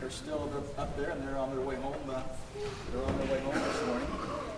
they're still up there, and they're on their way home. They're on their way home this morning.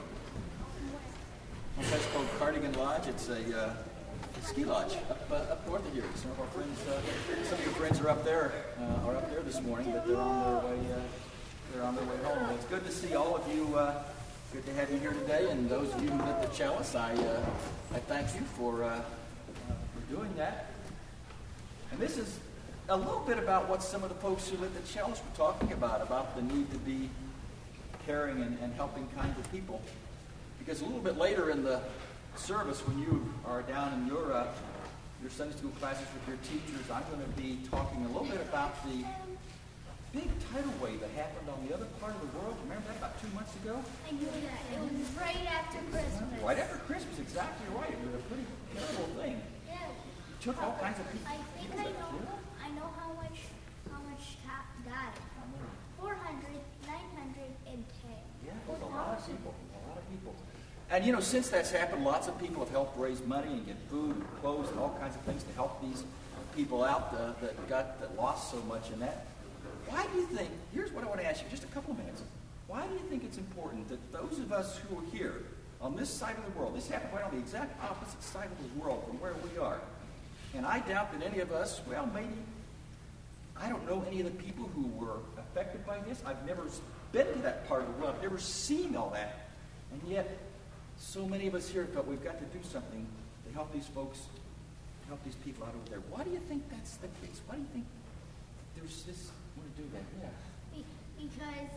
One place called Cardigan Lodge. It's a ski lodge up north of here. Some of our friends, some of your friends are up there this morning, but they're on their way. They're on their way home. Well, it's good to see all of you. Good to have you here today, and those of you who lit the chalice, I thank you for doing that. And this is a little bit about what some of the folks who lit the chalice were talking about the need to be caring and helping kinds of people. Because a little bit later in the service, when you are down in your Sunday school classes with your teachers, I'm going to be talking a little bit about the big tidal wave that happened on the other part of the world. Remember that about 2 months ago? I knew that. It was right after Christmas. Right after Christmas, exactly right. It was a pretty terrible thing. Yeah. It took all kinds of people. I think I know how much died. 400, 910. Yeah, it was a lot of people. And you know, since that's happened, lots of people have helped raise money and get food and clothes and all kinds of things to help these people out that lost so much in that. Why do you think, here's what I want to ask you, just a couple of minutes. Why do you think it's important that those of us who are here on this side of the world, this happened right on the exact opposite side of the world from where we are, and I doubt that any of us, well, maybe, I don't know any of the people who were affected by this. I've never been to that part of the world. I've never seen all that. And yet, so many of us here felt we've got to do something to help these folks, help these people out over there. Why do you think that's the case? Why do you think there's this want to do that? Yeah. Because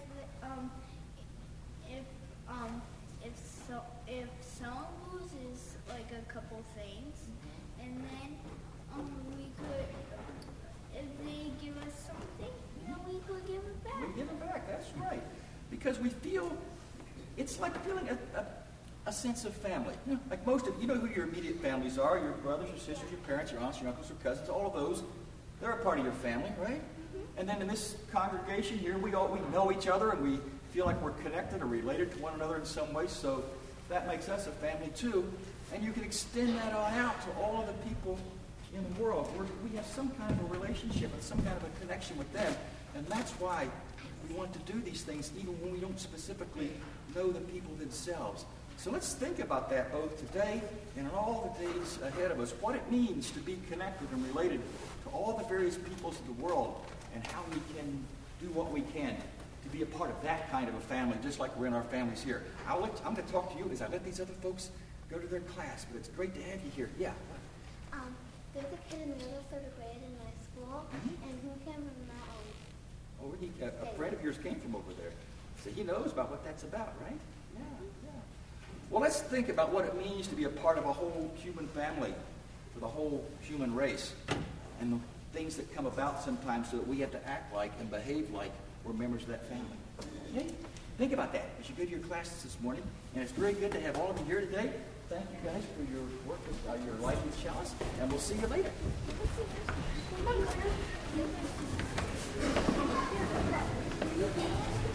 if someone loses like a couple things, and then we could, if they give us something, then we could give it back. We give it back. That's right. Because we feel, it's like feeling a sense of family. You know, like most of you know who your immediate families are, your brothers, your sisters, your parents, your aunts, your uncles, your cousins, all of those. They're a part of your family, right? And then in this congregation here, we know each other, and we feel like we're connected or related to one another in some way, so that makes us a family too. And you can extend that on out to all of the people in the world. We have some kind of a relationship and some kind of a connection with them, and that's why we want to do these things even when we don't specifically know the people themselves. So let's think about that both today and in all the days ahead of us, what it means to be connected and related to all the various peoples of the world, and how we can do what we can to be a part of that kind of a family, just like we're in our families here. I'm going to talk to you as I let these other folks go to their class, but it's great to have you here. Yeah. There's a kid in middle third grade in my school, and who came from that? A friend of yours came from over there, so he knows about what that's about, right? Yeah. Well, let's think about what it means to be a part of a whole human family, for the whole human race, and the things that come about sometimes so that we have to act like and behave like we're members of that family. Okay? Think about that as you go to your classes this morning. And it's very good to have all of you here today. Thank you guys for your work with your lighting chalice, and we'll see you later. Thank you.